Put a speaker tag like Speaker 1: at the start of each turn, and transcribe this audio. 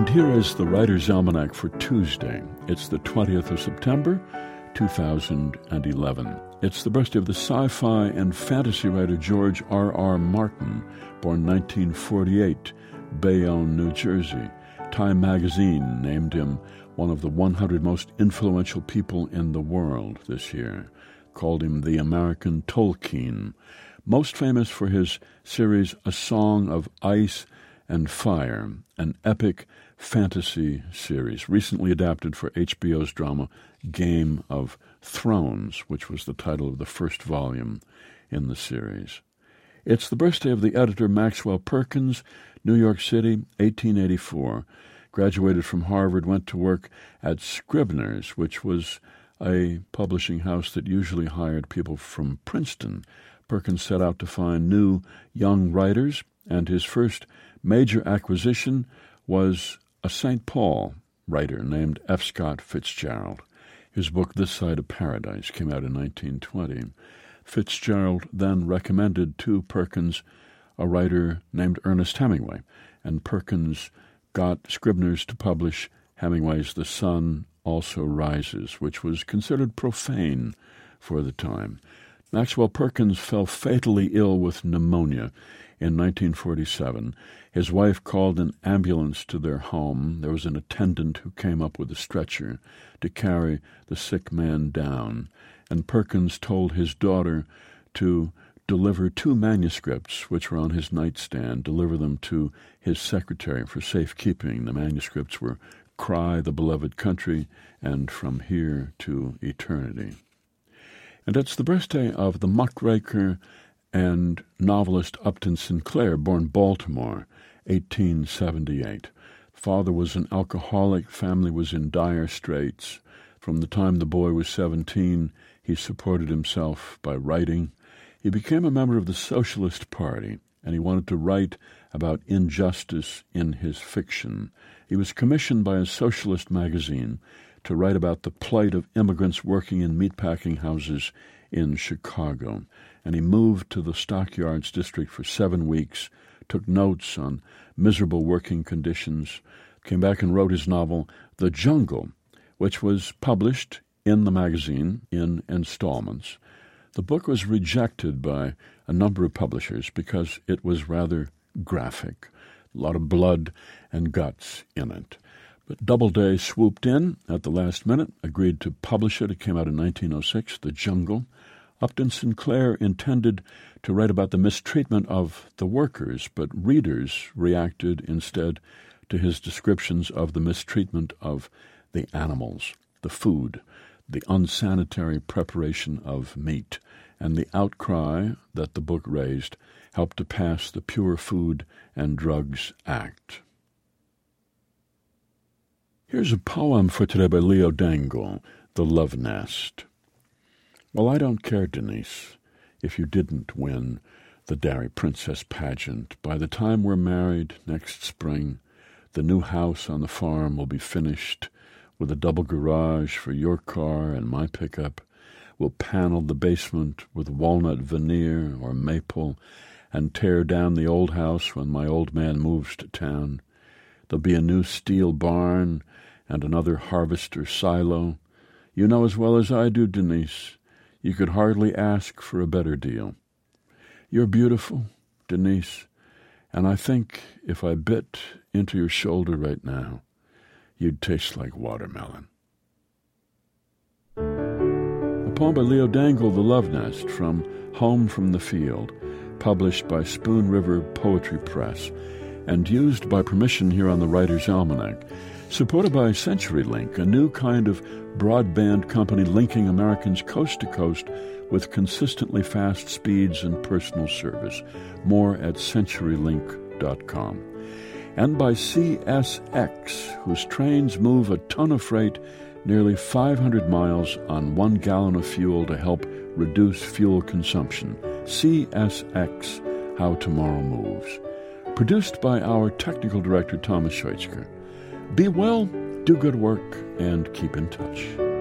Speaker 1: And here is the Writer's Almanac for Tuesday. It's the 20th of September, 2011. It's the birthday of the sci-fi and fantasy writer George R.R. Martin, born 1948, Bayonne, New Jersey. Time magazine named him one of the 100 most influential people in the world this year, called him the American Tolkien, most famous for his series A Song of Ice and Fire, an epic fantasy series recently adapted for HBO's drama Game of Thrones, which was the title of the first volume in the series. It's the birthday of the editor Maxwell Perkins, New York City, 1884. Graduated from Harvard, went to work at Scribner's, which was a publishing house that usually hired people from Princeton. Perkins set out to find new young writers, and his first major acquisition was a St. Paul writer named F. Scott Fitzgerald. His book, This Side of Paradise, came out in 1920. Fitzgerald then recommended to Perkins a writer named Ernest Hemingway, and Perkins got Scribner's to publish Hemingway's The Sun Also Rises, which was considered profane for the time. Maxwell Perkins fell fatally ill with pneumonia in 1947. His wife called an ambulance to their home. There was an attendant who came up with a stretcher to carry the sick man down, and Perkins told his daughter to deliver 2 manuscripts which were on his nightstand, deliver them to his secretary for safekeeping. The manuscripts were Cry the Beloved Country and From Here to Eternity. And it's the birthday of the muckraker and novelist Upton Sinclair, born Baltimore, 1878. Father was an alcoholic, family was in dire straits. From the time the boy was 17, he supported himself by writing. He became a member of the Socialist Party, and he wanted to write about injustice in his fiction. He was commissioned by a socialist magazine to write about the plight of immigrants working in meatpacking houses in Chicago, and he moved to the Stockyards district for 7 weeks, took notes on miserable working conditions, came back and wrote his novel The Jungle, which was published in the magazine in installments. The book was rejected by a number of publishers because it was rather graphic, a lot of blood and guts in it. But Doubleday swooped in at the last minute, agreed to publish it. It came out in 1906, The Jungle. Upton Sinclair intended to write about the mistreatment of the workers, but readers reacted instead to his descriptions of the mistreatment of the animals, the food, the unsanitary preparation of meat, and the outcry that the book raised helped to pass the Pure Food and Drugs Act. Here's a poem for today by Leo Dangle, The Love Nest. Well, I don't care, Denise, if you didn't win the Dairy Princess pageant. By the time we're married next spring, the new house on the farm will be finished with a double garage for your car and my pickup. We'll panel the basement with walnut veneer or maple and tear down the old house when my old man moves to town. There'll be a new steel barn and another harvester silo. You know as well as I do, Denise, you could hardly ask for a better deal. You're beautiful, Denise, and I think if I bit into your shoulder right now, you'd taste like watermelon. A poem by Leo Dangle, The Love Nest, from Home from the Field, published by Spoon River Poetry Press, and used by permission here on the Writer's Almanac. Supported by CenturyLink, a new kind of broadband company linking Americans coast to coast with consistently fast speeds and personal service. More at CenturyLink.com. And by CSX, whose trains move a ton of freight nearly 500 miles on 1 gallon of fuel to help reduce fuel consumption. CSX, How Tomorrow Moves. Produced by our technical director, Thomas Schweitzker. Be well, do good work, and keep in touch.